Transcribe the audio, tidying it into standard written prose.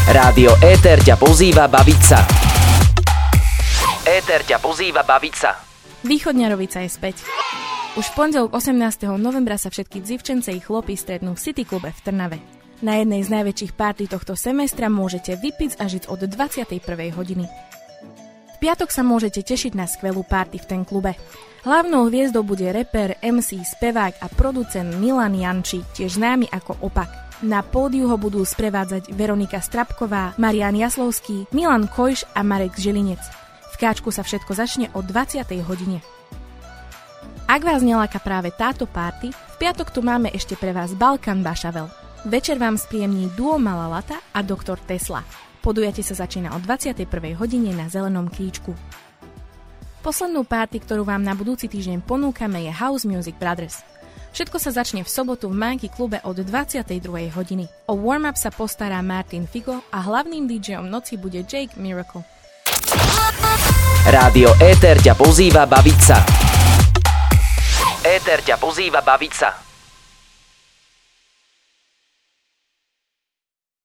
Rádio Éter ťa pozýva baviť sa. Éter ťa pozýva baviť sa. Východňa Rovica je späť. Už v pondelok 18. novembra sa všetky dzivčence i chlopy stretnú v City klube v Trnave. Na jednej z najväčších párty tohto semestra môžete vypiť a žiť od 21. hodiny. V piatok sa môžete tešiť na skvelú párty v ten klube. Hlavnou hviezdou bude rapper, MC, spevák a producent Milan Janči, tiež známy ako Opak. Na pódiu ho budú sprevádzať Veronika Strapková, Marián Jaslovský, Milan Kojš a Marek Žilinec. V Káčku sa všetko začne o 20. hodine. Ak vás neláka práve táto párty, v piatok tu máme ešte pre vás Balkán Bašavel. Večer vám spríjemní duo Malá Lata a Doktor Tesla. Podujatie sa začína o 21. hodine na Zelenom kríčku. Poslednú párty, ktorú vám na budúci týždeň ponúkame, je House Music Brothers. Všetko sa začne v sobotu v Monkey klube od 22. hodiny. O warm-up sa postará Martin Figo a hlavným DJom noci bude Jake Miracle. Rádio Éter ťa pozýva baviť sa. Éter ťa pozýva baviť sa.